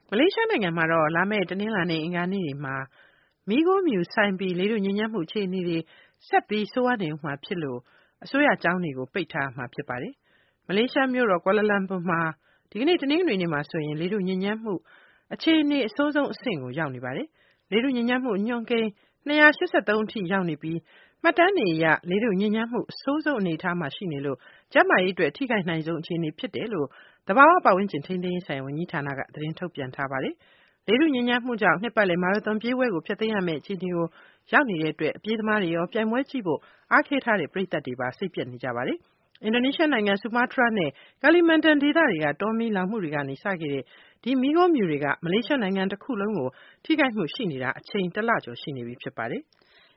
မလေးရှားနိုင်ငံမှာတော့လာမယ့်တနင်္လာနေ့အင်္ဂါနေ့တွေမှာမီးခိုးမြူဆိုင်ပြီးလေထုညစ်ညမ်းမှုအခြေအနေတွေဆက်ပြီးဆိုးဝါးနေဦးမှာဖြစ်လို့အစိုးရကျောင်းတွေကိုပိတ်ထားမှာဖြစ်ပါတယ်။မလေးရှားမြို့တော်ကွာလာလမ်ပူမှာဒီကနေ့တနင်္ဂနွေနေ့မှာဆိုရင်လေထုညစ်ညမ်းမှုအခြေအနေအဆိုးဆုံးအဆင့်ကိုရောက်နေပါတယ်။လေထုညစ်ညမ်းမှုညွှန်းကိန်း283အထိရောက်နေပြီးမှတ်တမ်းတွေအရလေထုညစ်ညမ်းမှုအဆိုးဆုံးအနေအထားမှာရှိနေလို့ကျန်းမာရေးအတွက်ထိခိုက်နိုင်ဆုံးအခြေအနေဖြစ်တယ်လို့သဘာဝပတ်ဝန်းကျင်ထိန်းသိမ်းရေးဆိုင်ရာဝန်ကြီးဌာနကသတင်းထုတ်ပြန်ထားပါတယ်။လေထုညစ်ညမ်းမှုကြောင့်နှစ်ပတ်လည်မာရသွန်ပြေးပွဲကိုဖျက်သိမ်းရမယ့်အခြေအနေကိုရောက်နေတဲ့အတွက်အပြေးသမားတွေရောပြိုင်ပွဲကြည့်ဖို့အားခဲထားတဲ့ပရိသတ်တွေပါစိတ်ပျက်နေကြပါတယ်။အင်ဒိုနီးရှားနိုင်ငံဆူမားတြားနဲ့ကာလီမန်တန်ဒေသတွေကတောမီးလောင်မှုတွေကနေစခဲ့တဲ့ဒီမီးခိုးမြူတွေကမလေးရှားနိုင်ငံတစ်ခုလုံးကိုထိခိုက်မှုရှိနေတာအချိန်1လကျော်ရှိနေပြီဖြစ်ပါတယ်။